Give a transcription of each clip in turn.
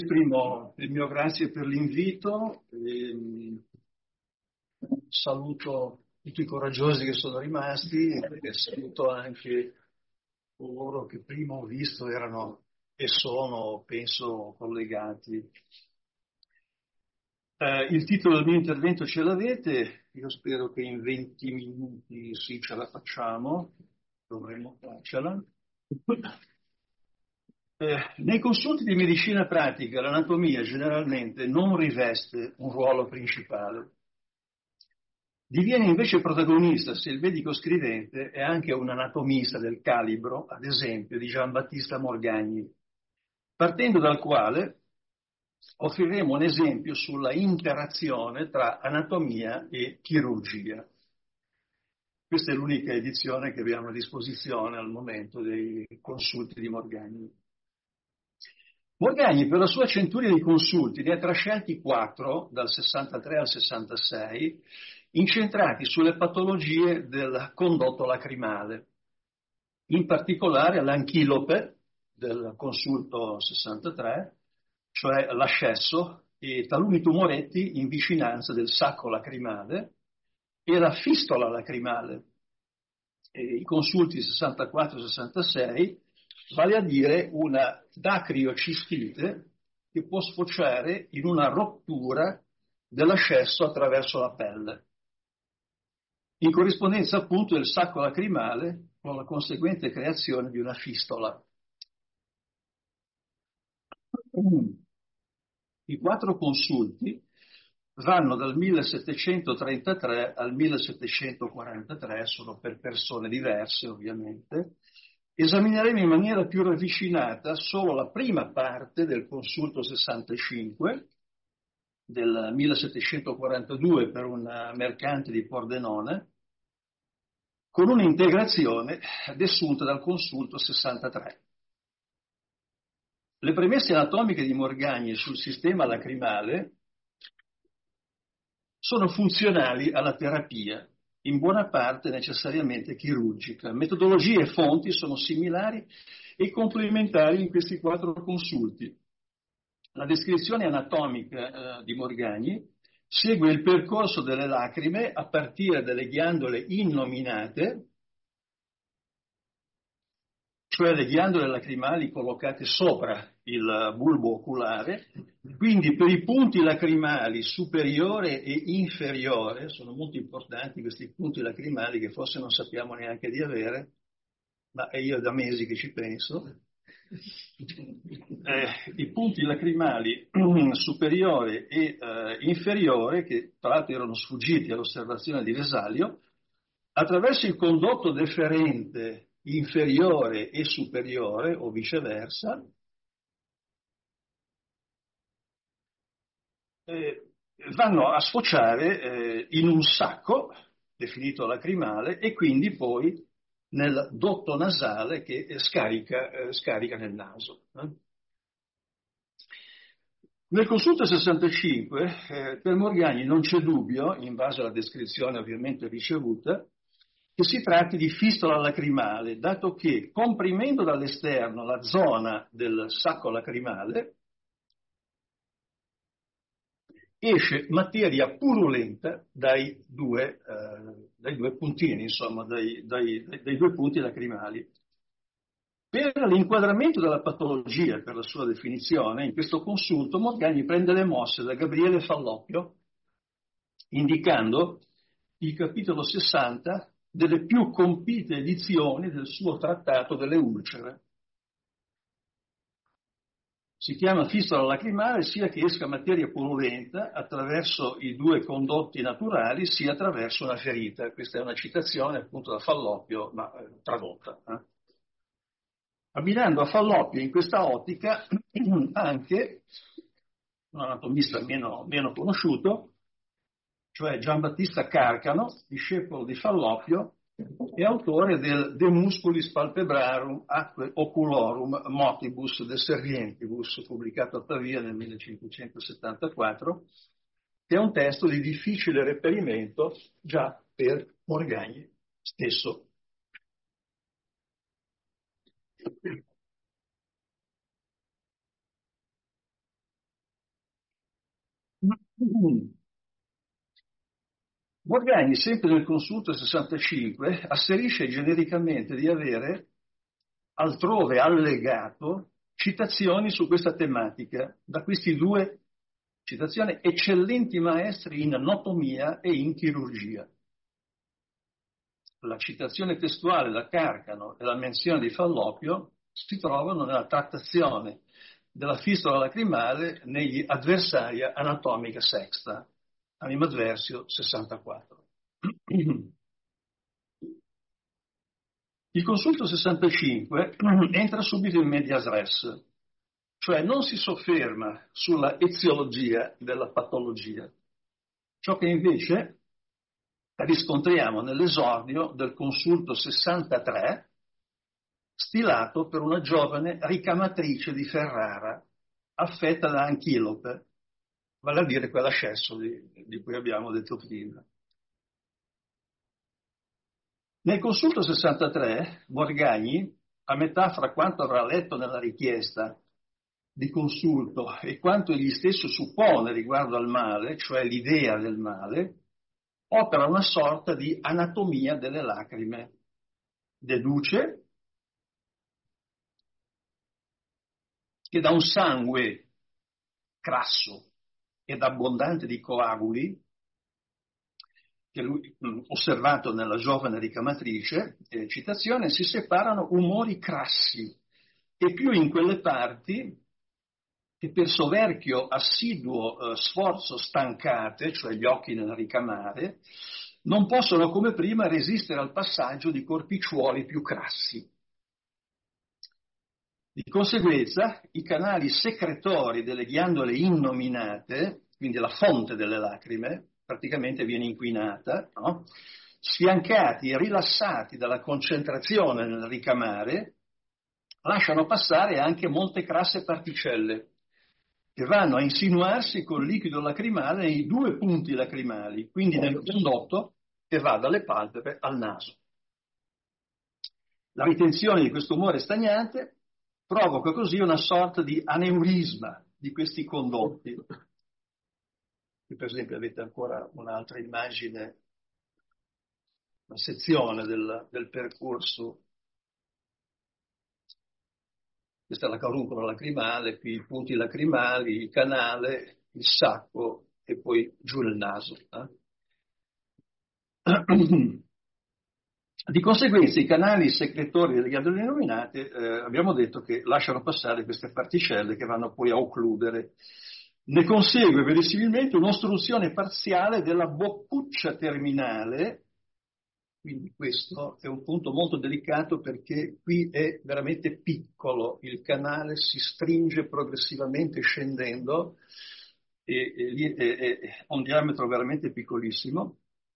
Esprimo il mio grazie per l'invito e saluto tutti i coraggiosi che sono rimasti e saluto anche coloro che prima ho visto erano e sono, penso, collegati. Il titolo del mio intervento ce l'avete, io spero che in 20 minuti sì ce la facciamo, dovremmo farcela. Nei consulti di medicina pratica l'anatomia generalmente non riveste un ruolo principale. Diviene invece protagonista se il medico scrivente è anche un anatomista del calibro, ad esempio, di Giambattista Morgagni, partendo dal quale offriremo un esempio sulla interazione tra anatomia e chirurgia. Questa è l'unica edizione che abbiamo a disposizione al momento dei consulti di Morgagni. Morgagni, per la sua centuria di consulti, ne ha trascelti 4, dal 63 al 66, incentrati sulle patologie del condotto lacrimale, in particolare l'anchilope del consulto 63, cioè l'ascesso e taluni tumoretti in vicinanza del sacco lacrimale, e la fistola lacrimale. I consulti 64-66, vale a dire una dacriocistite che può sfociare in una rottura dell'ascesso attraverso la pelle, in corrispondenza appunto del sacco lacrimale con la conseguente creazione di una fistola. I 4 consulti vanno dal 1733 al 1743, sono per persone diverse ovviamente. Esamineremo in maniera più ravvicinata solo la prima parte del consulto 65 del 1742 per un mercante di Pordenone, con un'integrazione desunta dal consulto 63. Le premesse anatomiche di Morgagni sul sistema lacrimale sono funzionali alla terapia, in buona parte necessariamente chirurgica. Metodologie e fonti sono similari e complementari in questi 4 consulti. La descrizione anatomica di Morgagni segue il percorso delle lacrime a partire dalle ghiandole innominate, cioè le ghiandole lacrimali collocate sopra il bulbo oculare, quindi per i punti lacrimali superiore e inferiore, sono molto importanti questi punti lacrimali che forse non sappiamo neanche di avere, ma è io da mesi che ci penso. I punti lacrimali superiore e inferiore, che tra l'altro erano sfuggiti all'osservazione di Vesalio, attraverso il condotto deferente inferiore e superiore o viceversa, vanno a sfociare in un sacco definito lacrimale e quindi poi nel dotto nasale che scarica nel naso. Nel consulto 65 per Morgagni non c'è dubbio, in base alla descrizione ovviamente ricevuta, che si tratti di fistola lacrimale, dato che comprimendo dall'esterno la zona del sacco lacrimale esce materia purulenta dai due puntini, insomma, dai 2 punti lacrimali. Per l'inquadramento della patologia e per la sua definizione, in questo consulto Morgagni prende le mosse da Gabriele Falloppio, indicando il capitolo 60 delle più compite edizioni del suo trattato delle ulcere. Si chiama fistola lacrimale sia che esca materia purulenta attraverso i 2 condotti naturali, sia attraverso una ferita. Questa è una citazione appunto da Falloppio, ma tradotta. Abbinando a Falloppio in questa ottica anche un anatomista meno conosciuto, cioè Giambattista Carcano, discepolo di Falloppio e autore del De Musculis Palpebrarum Atque Oculorum Motibus de Servientibus, pubblicato a Pavia nel 1574, che è un testo di difficile reperimento già per Morgagni stesso. Morgagni, sempre nel consulto 65, asserisce genericamente di avere altrove allegato citazioni su questa tematica da questi due, citazione, eccellenti maestri in anatomia e in chirurgia. La citazione testuale da Carcano e la menzione di Fallopio si trovano nella trattazione della fistola lacrimale negli Adversaria Anatomica Sexta, animadversio 64. Il consulto 65 entra subito in medias res, cioè non si sofferma sulla eziologia della patologia, ciò che invece riscontriamo nell'esordio del consulto 63, stilato per una giovane ricamatrice di Ferrara, affetta da anchilope, vale a dire quell'ascesso di cui abbiamo detto prima. Nel consulto 63, Morgagni, a metà fra quanto avrà letto nella richiesta di consulto e quanto egli stesso suppone riguardo al male, cioè l'idea del male, opera una sorta di anatomia delle lacrime. Deduce che da un sangue crasso ed abbondante di coaguli, che lui osservato nella giovane ricamatrice, citazione, si separano umori crassi, e più in quelle parti che per soverchio assiduo sforzo stancate, cioè gli occhi nel ricamare, non possono come prima resistere al passaggio di corpicciuoli più crassi. Di conseguenza, i canali secretori delle ghiandole innominate, quindi la fonte delle lacrime, praticamente viene inquinata, no? Sfiancati e rilassati dalla concentrazione nel ricamare, lasciano passare anche molte crasse particelle, che vanno a insinuarsi col liquido lacrimale nei due punti lacrimali, quindi nel condotto che va dalle palpebre al naso. La ritenzione di questo umore stagnante provoca così una sorta di aneurisma di questi condotti. Qui per esempio avete ancora un'altra immagine, una sezione del percorso. Questa è la caruncola lacrimale, qui i punti lacrimali, il canale, il sacco e poi giù nel naso. Di conseguenza i canali secretori delle ghiandole innominate abbiamo detto che lasciano passare queste particelle che vanno poi a occludere. Ne consegue verosimilmente un'ostruzione parziale della boccuccia terminale, quindi questo è un punto molto delicato perché qui è veramente piccolo, il canale si stringe progressivamente scendendo e ha un diametro veramente piccolissimo.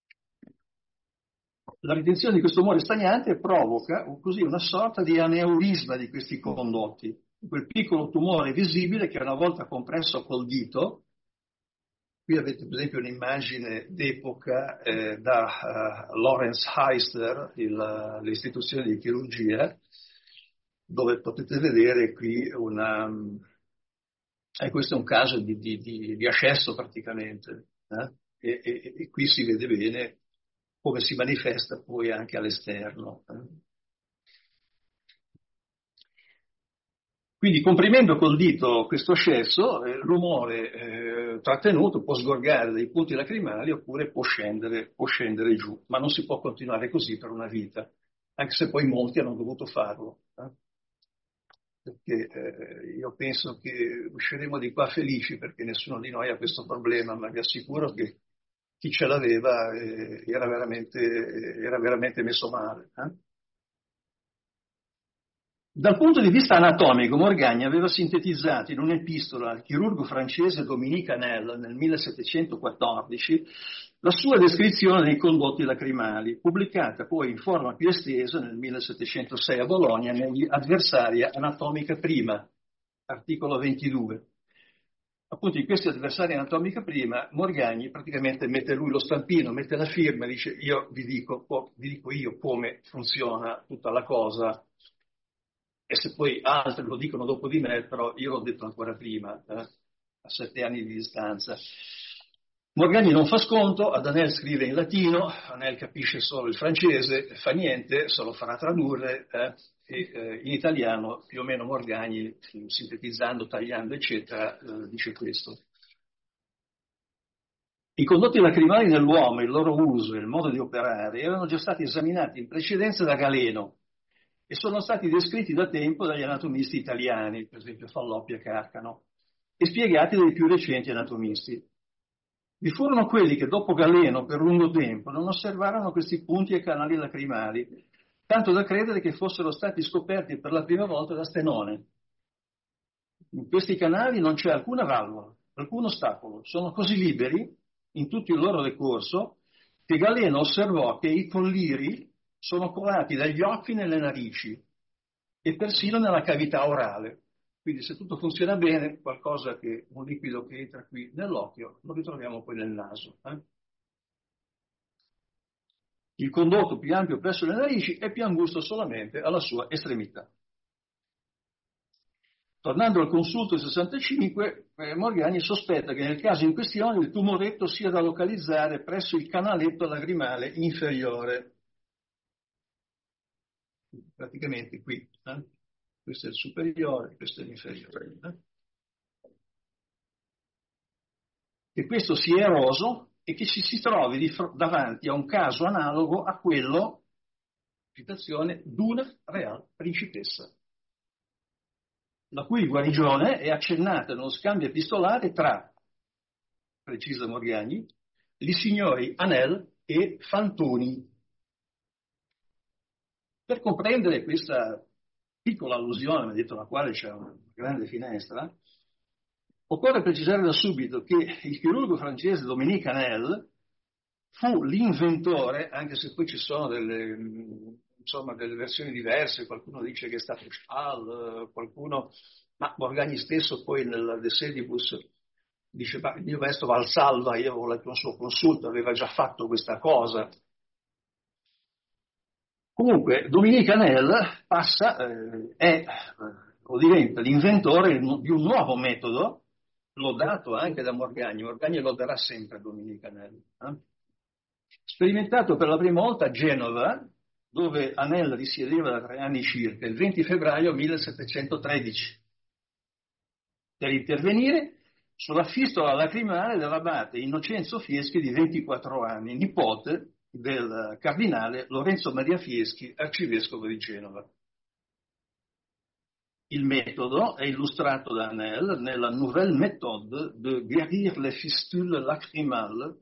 La ritenzione di questo umore stagnante provoca così una sorta di aneurisma di questi condotti. Quel piccolo tumore visibile che una volta compresso col dito, qui avete per esempio un'immagine d'epoca da Lawrence Heister, l'istituzione di chirurgia, dove potete vedere qui questo è un caso di ascesso praticamente, e qui si vede bene come si manifesta poi anche all'esterno. Quindi comprimendo col dito questo ascesso, l'umore trattenuto può sgorgare dai punti lacrimali oppure può scendere giù, ma non si può continuare così per una vita, anche se poi molti hanno dovuto farlo. Perché io penso che usciremo di qua felici perché nessuno di noi ha questo problema, ma vi assicuro che chi ce l'aveva era veramente messo male. Dal punto di vista anatomico, Morgagni aveva sintetizzato in un'epistola al chirurgo francese Dominique Anel nel 1714 la sua descrizione dei condotti lacrimali, pubblicata poi in forma più estesa nel 1706 a Bologna negli Adversaria Anatomica Prima, articolo 22. Appunto in questi Adversaria Anatomica Prima, Morgagni praticamente mette lui lo stampino, mette la firma, dice io vi dico io come funziona tutta la cosa. E se poi altri lo dicono dopo di me, però io l'ho detto ancora prima, a 7 anni di distanza. Morgagni non fa sconto, Adanel scrive in latino, Anel capisce solo il francese, fa niente, se lo farà tradurre, in italiano più o meno Morgagni, sintetizzando, tagliando, eccetera, dice questo. I condotti lacrimali nell'uomo, il loro uso e il modo di operare erano già stati esaminati in precedenza da Galeno e sono stati descritti da tempo dagli anatomisti italiani, per esempio Falloppi e Carcano, e spiegati dai più recenti anatomisti. Vi furono quelli che dopo Galeno per lungo tempo non osservarono questi punti e canali lacrimali, tanto da credere che fossero stati scoperti per la prima volta da Stenone. In questi canali non c'è alcuna valvola, alcun ostacolo, sono così liberi in tutto il loro decorso che Galeno osservò che i colliri sono colati dagli occhi nelle narici e persino nella cavità orale. Quindi se tutto funziona bene, un liquido che entra qui nell'occhio, lo ritroviamo poi nel naso. Il condotto più ampio presso le narici è più angusto solamente alla sua estremità. Tornando al consulto del 65, Morgagni sospetta che nel caso in questione il tumoretto sia da localizzare presso il canaletto lacrimale inferiore. Praticamente qui. Questo è il superiore, questo è l'inferiore. Che questo sia eroso e che ci si trovi davanti a un caso analogo a quello, citazione, d'una real principessa, la cui guarigione è accennata nello scambio epistolare tra, precisa Morgagni, gli signori Anel e Fantoni. Per comprendere questa piccola allusione, dietro la quale c'è una grande finestra, occorre precisare da subito che il chirurgo francese Dominique Anel fu l'inventore, anche se poi ci sono delle versioni diverse, qualcuno dice che è stato Stahl, ma Morgagni stesso poi nel De Sedibus dice, il mio maestro Valsalva, io avevo letto un suo consulto, aveva già fatto questa cosa. Comunque, Dominique Anel diventa l'inventore di un nuovo metodo, lodato anche da Morgagni. Morgagni loderà sempre Dominique Anel. Sperimentato per la prima volta a Genova, dove Anel risiedeva da 3 anni circa, il 20 febbraio 1713, per intervenire sulla fistola lacrimale dell'abate Innocenzo Fieschi di 24 anni, nipote del cardinale Lorenzo Maria Fieschi, arcivescovo di Genova. Il metodo è illustrato da Anel nella Nouvelle méthode de guérir les fistules lacrymales,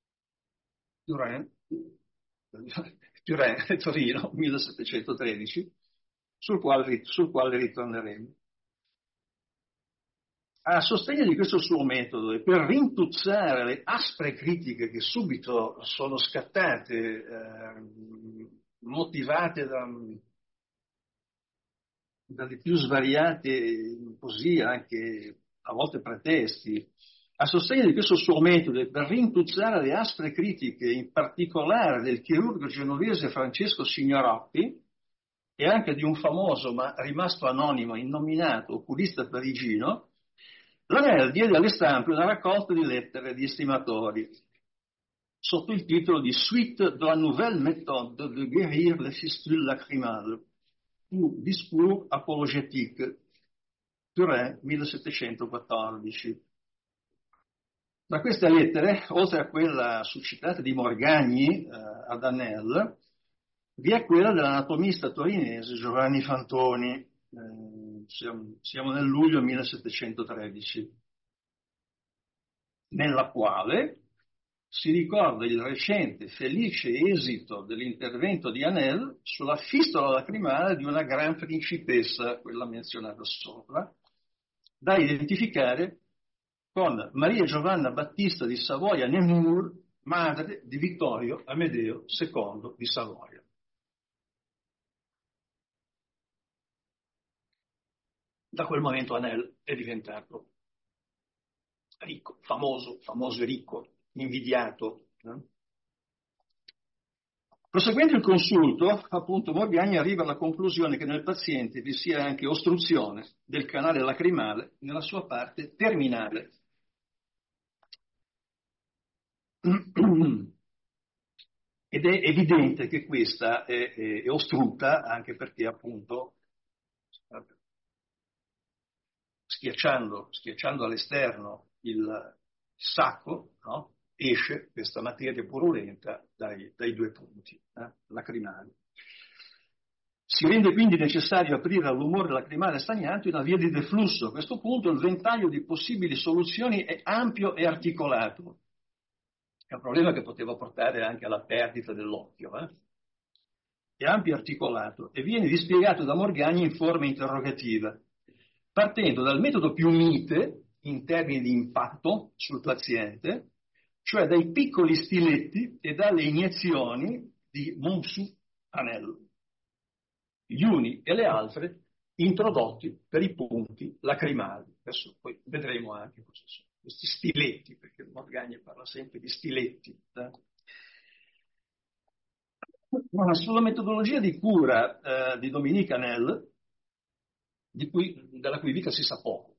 Turin, Torino, 1713, sul quale ritorneremo. A sostegno di questo suo metodo e per rintuzzare le aspre critiche che subito sono scattate, motivate dalle più svariate, così anche a volte pretesti, a sostegno di questo suo metodo e per rintuzzare le aspre critiche, in particolare del chirurgo genovese Francesco Signoroppi e anche di un famoso ma rimasto anonimo, innominato oculista parigino, Lanel diede alle stampe una raccolta di lettere di estimatori sotto il titolo di Suite de la nouvelle méthode de guérir les fistules lacrymales, ou discours apologétique, Turin, 1714. Da queste lettere, oltre a quella suscitata di Morgagni ad Anel, vi è quella dell'anatomista torinese Giovanni Fantoni. Siamo nel luglio 1713, nella quale si ricorda il recente felice esito dell'intervento di Anel sulla fistola lacrimale di una gran principessa, quella menzionata sopra, da identificare con Maria Giovanna Battista di Savoia-Nemours, madre di Vittorio Amedeo II di Savoia. Da quel momento Anel è diventato ricco, famoso e ricco, invidiato. Proseguendo il consulto, appunto, Morgagni arriva alla conclusione che nel paziente vi sia anche ostruzione del canale lacrimale nella sua parte terminale. Ed è evidente che questa è ostruta anche perché appunto schiacciando all'esterno il sacco, no? Esce questa materia purulenta dai due punti lacrimali. Si rende quindi necessario aprire all'umore lacrimale stagnante una via di deflusso. A questo punto il ventaglio di possibili soluzioni è ampio e articolato. È un problema che poteva portare anche alla perdita dell'occhio. È ampio e articolato e viene dispiegato da Morgagni in forma interrogativa, partendo dal metodo più mite in termini di impatto sul paziente, cioè dai piccoli stiletti e dalle iniezioni di Monceau-Hanel, gli uni e le altre introdotti per i punti lacrimali. Adesso poi vedremo anche cosa sono questi stiletti, perché Morgagni parla sempre di stiletti. Ma sulla metodologia di cura di Dominique Hanel, della cui vita si sa poco,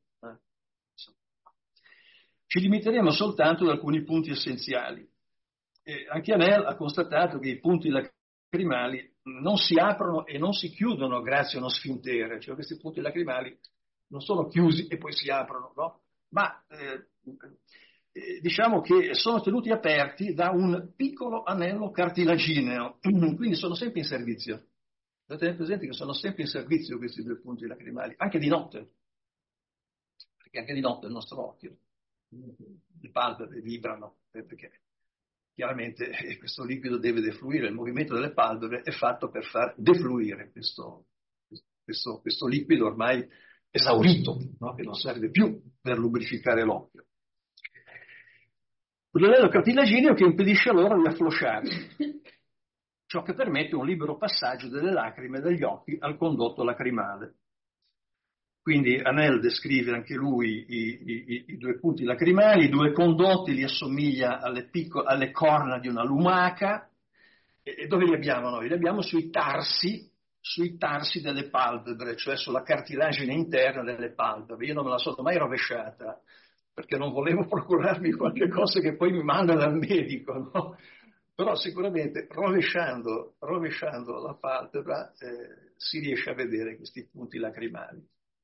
ci limiteremo soltanto ad alcuni punti essenziali. Anche Hanel ha constatato che i punti lacrimali non si aprono e non si chiudono grazie a uno sfintere, cioè questi punti lacrimali non sono chiusi e poi si aprono, no? Ma diciamo che sono tenuti aperti da un piccolo anello cartilagineo, quindi sono sempre in servizio. Dovete tenere presente che sono sempre in servizio questi due punti lacrimali, anche di notte, perché anche di notte il nostro occhio, le palpebre vibrano, perché chiaramente questo liquido deve defluire, il movimento delle palpebre è fatto per far defluire questo liquido ormai esaurito, no? Che non serve più per lubrificare l'occhio. Un anello cartilagineo che impedisce allora di afflosciare, ciò che permette un libero passaggio delle lacrime dagli occhi al condotto lacrimale. Quindi Hanel descrive anche lui i due punti lacrimali, i due condotti, li assomiglia alle corna di una lumaca. E dove li abbiamo noi? Li abbiamo sui tarsi delle palpebre, cioè sulla cartilagine interna delle palpebre. Io non me la sono mai rovesciata, perché non volevo procurarmi qualche cosa che poi mi manda dal medico, no? Però sicuramente rovesciando la palpebra si riesce a vedere questi punti lacrimali.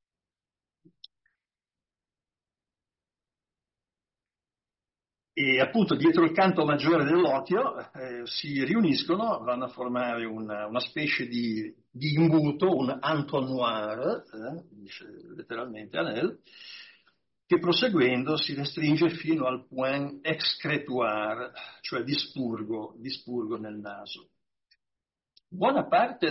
E appunto dietro il canto maggiore dell'occhio si riuniscono, vanno a formare una specie di imbuto, un entonnoir, dice letteralmente Hanel, che proseguendo si restringe fino al point excretoire, cioè di spurgo nel naso. Buona parte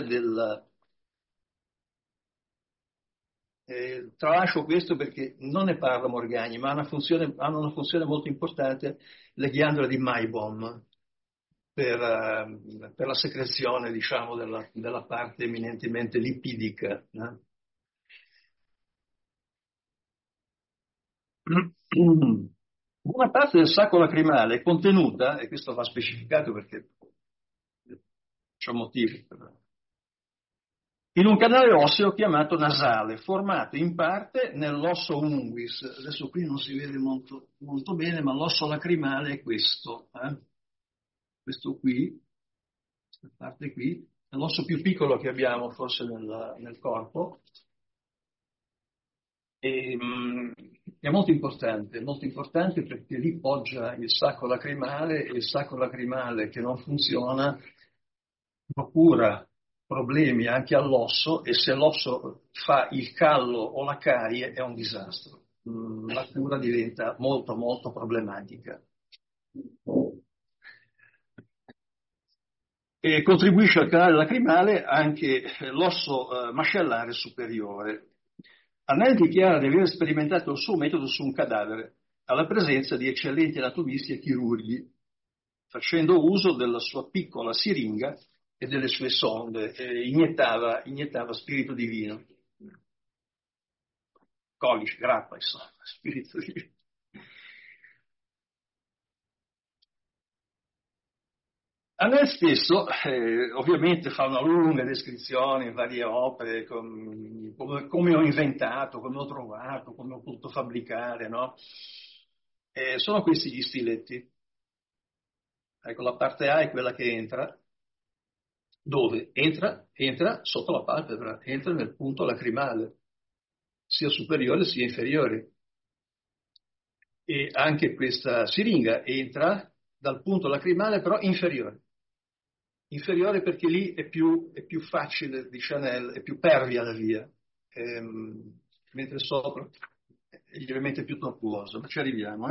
tralascio questo perché non ne parla Morgagni, ma hanno una funzione molto importante le ghiandole di Maibom per la secrezione, diciamo, della parte eminentemente lipidica. Una parte del sacco lacrimale è contenuta, e questo va specificato perché c'è un motivo, in un canale osseo chiamato nasale, formato in parte nell'osso unguis. Adesso qui non si vede molto, molto bene, ma l'osso lacrimale è questo. Questo qui, questa parte qui, è l'osso più piccolo che abbiamo forse nel corpo. E, è molto importante perché lì poggia il sacco lacrimale e il sacco lacrimale che non funziona procura problemi anche all'osso e se l'osso fa il callo o la carie è un disastro. La cura diventa molto molto problematica. E contribuisce al canale lacrimale anche l'osso mascellare superiore. Hanel dichiara di aver sperimentato il suo metodo su un cadavere, alla presenza di eccellenti anatomisti e chirurghi, facendo uso della sua piccola siringa e delle sue sonde, iniettava spirito divino. Colice, grappa, insomma, spirito divino. Hanel stesso ovviamente fa una lunga descrizione in varie opere, come ho inventato, come ho trovato, come ho potuto fabbricare, no? Sono questi gli stiletti. Ecco, la parte A è quella che entra, dove? Entra sotto la palpebra, entra nel punto lacrimale, sia superiore sia inferiore. E anche questa siringa entra dal punto lacrimale, però inferiore. Inferiore perché lì è più facile di Chanel, è più pervia la via, mentre sopra è lievemente più tortuoso, ma ci arriviamo.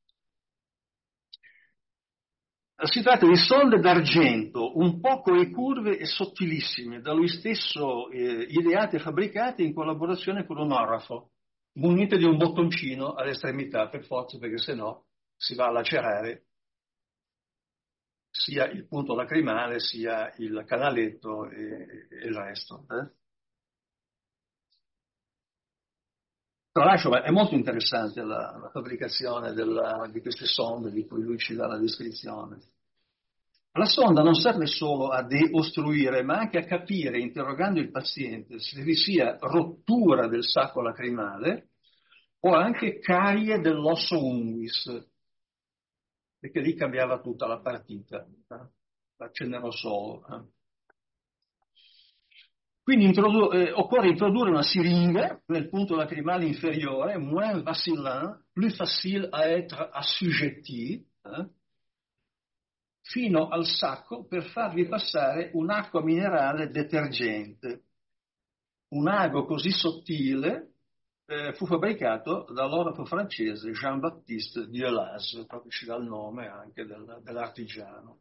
Si tratta di sonde d'argento, un poco ricurve e sottilissime, da lui stesso ideate e fabbricate in collaborazione con un orafo, munite di un bottoncino all'estremità, per forza, perché sennò si va a lacerare sia il punto lacrimale, sia il canaletto e il resto. Tra l'altro è molto interessante la fabbricazione di queste sonde di cui lui ci dà la descrizione. La sonda non serve solo a deostruire, ma anche a capire, interrogando il paziente, se vi sia rottura del sacco lacrimale o anche carie dell'osso unguis, perché lì cambiava tutta la partita, l'accennero solo. Quindi occorre introdurre una siringa nel punto lacrimale inferiore, moins vacillant, plus facile à être assujetti, fino al sacco per farvi passare un'acqua minerale detergente. Un ago così sottile fu fabbricato dall'orafo francese Jean-Baptiste Dieulaz, proprio ci dà il nome anche dell'artigiano.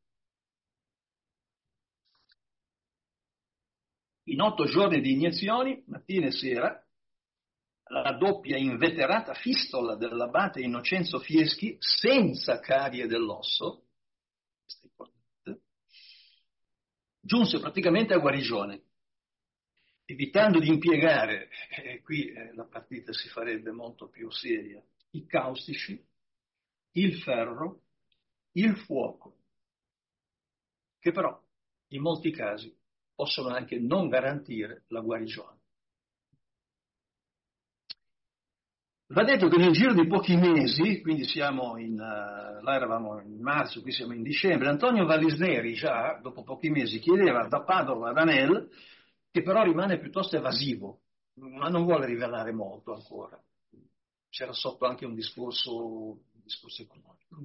In 8 giorni di iniezioni, mattina e sera, la doppia inveterata fistola dell'abate Innocenzo Fieschi, senza carie dell'osso, questo è importante, giunse praticamente a guarigione, evitando di impiegare, qui la partita si farebbe molto più seria, i caustici, il ferro, il fuoco, che però in molti casi possono anche non garantire la guarigione. Va detto che nel giro di pochi mesi, quindi là eravamo in marzo, qui siamo in dicembre, Antonio Vallisneri già, dopo pochi mesi, chiedeva da Padova ad Anel, che però rimane piuttosto evasivo, ma non vuole rivelare molto ancora. C'era sotto anche un discorso economico.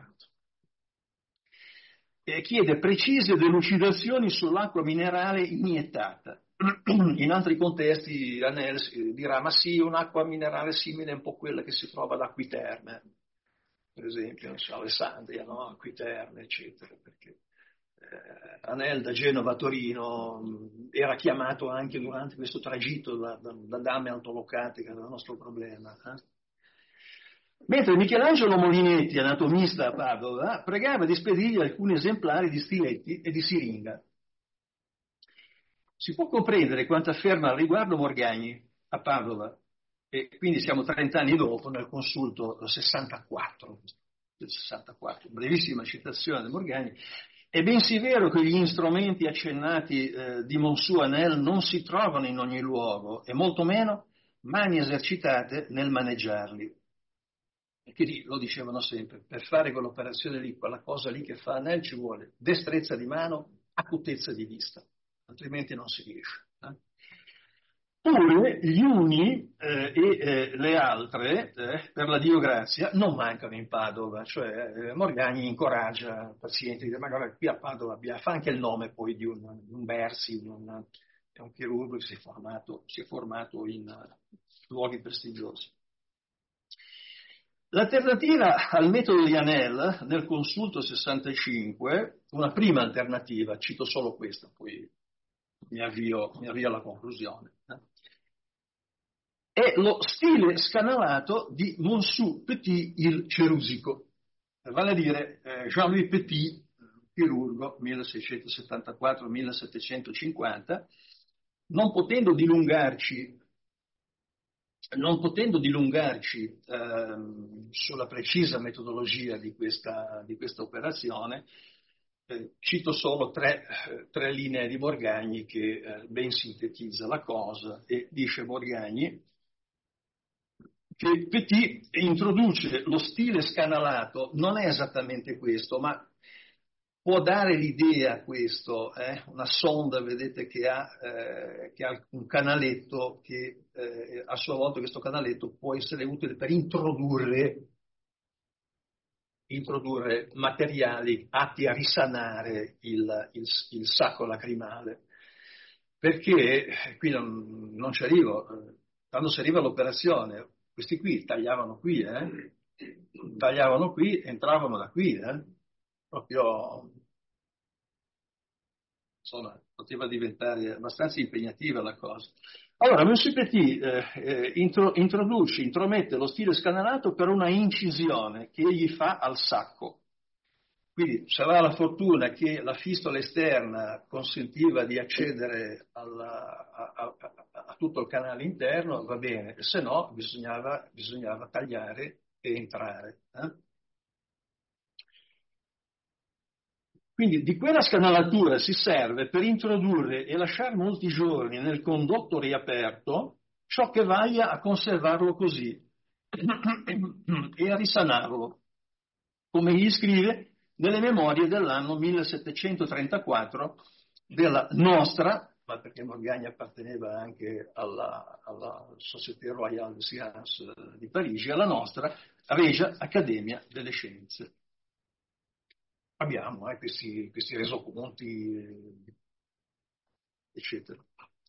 E chiede precise delucidazioni sull'acqua minerale iniettata. In altri contesti Anel dirà, ma sì, un'acqua minerale simile è un po' quella che si trova ad Acquiterme, per esempio, non so, Alessandria, no? Acquiterme, eccetera, perché Anel da Genova a Torino era chiamato anche durante questo tragitto da dame altolocate, che era il nostro problema. Mentre Michelangelo Molinetti, anatomista a Padova, pregava di spedirgli alcuni esemplari di stiletti e di siringa. Si può comprendere quanto afferma al riguardo Morgagni a Padova, e quindi siamo 30 anni dopo nel consulto 64, brevissima citazione di Morgagni. È bensì vero che gli strumenti accennati di Monsù Anel non si trovano in ogni luogo, e molto meno mani esercitate nel maneggiarli. Perché lì, lo dicevano sempre, per fare quell'operazione lì, quella cosa lì che fa Anel, ci vuole destrezza di mano, acutezza di vista, altrimenti non si riesce. Pure gli uni e le altre, per la Dio grazia, non mancano in Padova, cioè Morgagni incoraggia i pazienti, dice, ma guarda, qui a Padova fa anche il nome poi di un Bersi, è un chirurgo che si è formato in luoghi prestigiosi. L'alternativa al metodo di Anel nel consulto 65, una prima alternativa, cito solo questa, poi mi avvio alla conclusione, è lo stile scanalato di Monsù Petit il Cerusico, vale a dire Jean-Louis Petit, chirurgo, 1674-1750, non potendo dilungarci sulla precisa metodologia di questa operazione, cito solo tre linee di Morgagni che ben sintetizza la cosa, e dice Morgagni che Petit introduce lo stile scanalato, non è esattamente questo, ma può dare l'idea questo, una sonda, vedete, che ha un canaletto che a sua volta questo canaletto può essere utile per introdurre materiali atti a risanare il sacco lacrimale. Perché qui non ci arrivo, quando si arriva all'operazione, questi qui tagliavano qui, entravano da qui, proprio, insomma, poteva diventare abbastanza impegnativa la cosa. Allora, Monsieur Petit intromette lo stile scanalato per una incisione che egli fa al sacco. Quindi se aveva la fortuna che la fistola esterna consentiva di accedere a tutto il canale interno, va bene, se no bisognava tagliare e entrare. Quindi di quella scanalatura si serve per introdurre e lasciare molti giorni nel condotto riaperto ciò che vaglia a conservarlo così e a risanarlo, come gli scrive nelle memorie dell'anno 1734 della nostra, ma perché Morgagni apparteneva anche alla Société Royale de Sciences di Parigi, alla nostra Regia Accademia delle Scienze. Abbiamo questi resoconti, eccetera.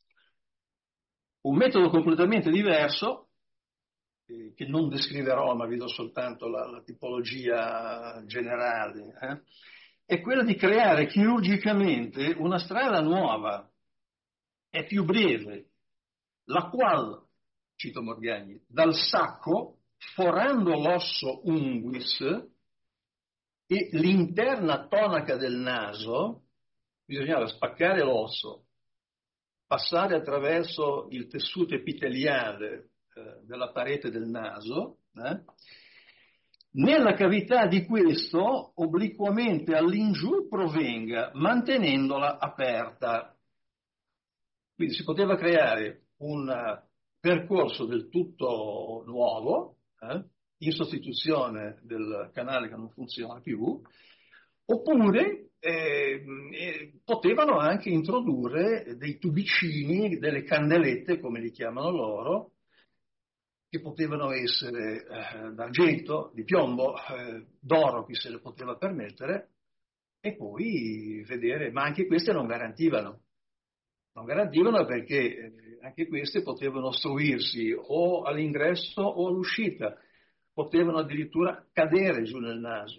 Un metodo completamente diverso, che non descriverò, ma vi do soltanto la tipologia generale, è quella di creare chirurgicamente una strada nuova, è più breve, la quale, cito Morgagni, dal sacco, forando l'osso unguis e l'interna tonaca del naso, bisognava spaccare l'osso, passare attraverso il tessuto epiteliale della parete del naso, nella cavità di questo obliquamente all'ingiù provenga, mantenendola aperta. Quindi si poteva creare un percorso del tutto nuovo, in sostituzione del canale che non funziona più, oppure potevano anche introdurre dei tubicini, delle candelette, come li chiamano loro, che potevano essere d'argento, di piombo, d'oro, chi se le poteva permettere, e poi vedere, ma anche queste non garantivano. Non garantivano perché anche queste potevano ostruirsi o all'ingresso o all'uscita, potevano addirittura cadere giù nel naso.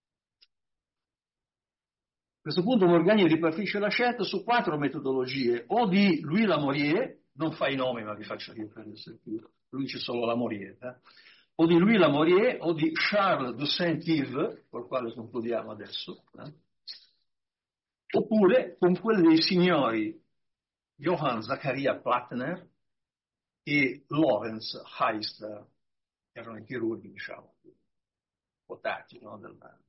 A questo punto Morgagni ripartisce la scelta su 4 metodologie, o di Louis Lamourier, non fa i nomi ma li faccio io per essere più, lui dice solo Lamourier, o di Louis Lamourier o di Charles de Saint-Yves, col quale concludiamo adesso, oppure con quelle dei signori Johann Zaccaria Plattner e Lorenz Heister, erano i chirurghi, diciamo, quotati, no,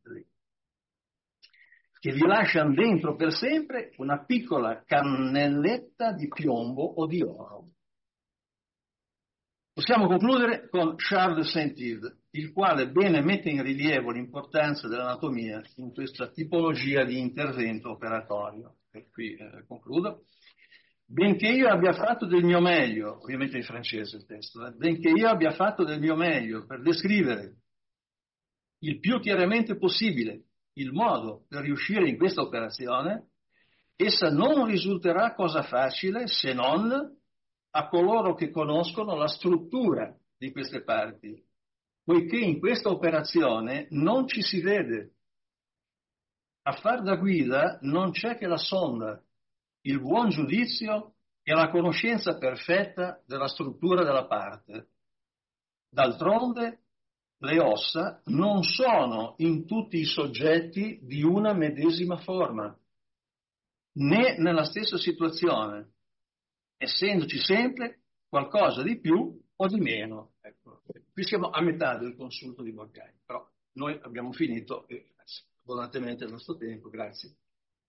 che vi lasciano dentro per sempre una piccola cannelletta di piombo o di oro. Possiamo concludere con Charles de Saint-Yves, il quale bene mette in rilievo l'importanza dell'anatomia in questa tipologia di intervento operatorio. E qui concludo. Benché io abbia fatto del mio meglio, ovviamente in francese il testo, benché io abbia fatto del mio meglio per descrivere il più chiaramente possibile il modo per riuscire in questa operazione, essa non risulterà cosa facile se non a coloro che conoscono la struttura di queste parti, poiché in questa operazione non ci si vede. A far da guida non c'è che la sonda, il buon giudizio e la conoscenza perfetta della struttura della parte. D'altronde, le ossa non sono in tutti i soggetti di una medesima forma, né nella stessa situazione, essendoci sempre qualcosa di più o di meno. Ecco, qui siamo a metà del consulto di Morgagni, però noi abbiamo finito e abbondantemente il nostro tempo, grazie.